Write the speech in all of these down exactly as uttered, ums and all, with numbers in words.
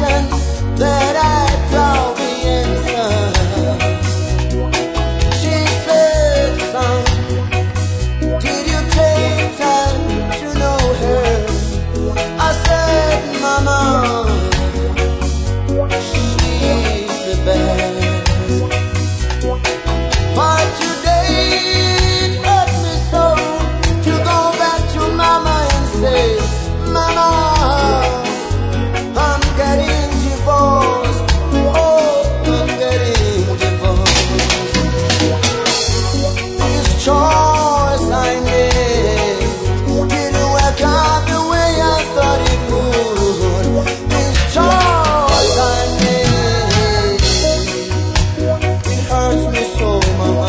question that I doubt the answer. She said, son, did you take time to know her? I said, mama, she's the best. But today it hurt me so to go back to mama and say, mama, I'm getting divorced. Oh, I'm getting divorced. This choice I made didn't work out the way I thought it would. This choice I made, it hurts me so, mama.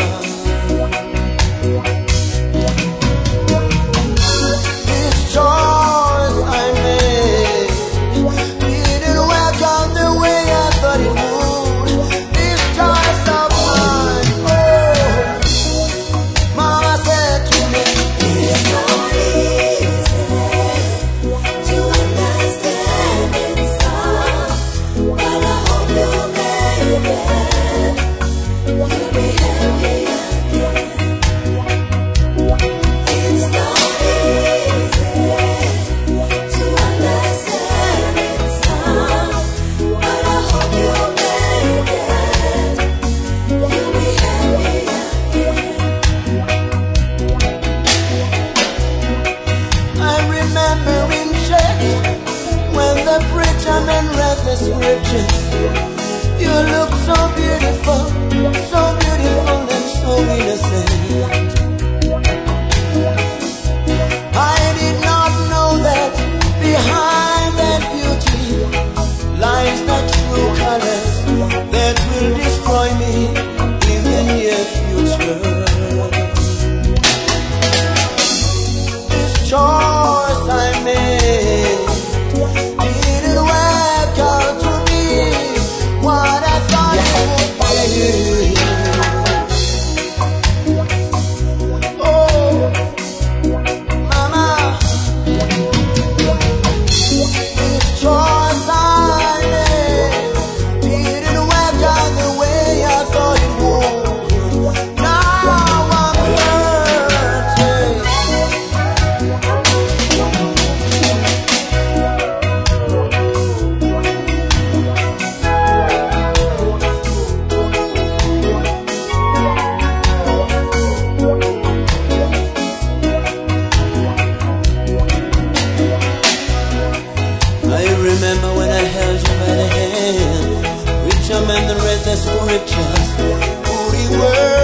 This choice I made didn't work out the way I thought it would. This choice of mine, oh, mama said to me, It's not easy to understand it, son, but I hope you make it. You'll be happy again. It's not easy to understand it, son, but I hope you make it. You'll be happy again. I remember in church when the preacher man read the scriptures. You look so beautiful, so beautiful and so innocent. I did not know that behind that beauty lies the true colors that will destroy me in the near future. This choice I made didn't work out to be what I thought it would be. Oh, mama, this choice I made didn't work out the way I thought it would. Now I'm hurting. I remember when I held you by the hand, preacher man that read the scriptures, who he were.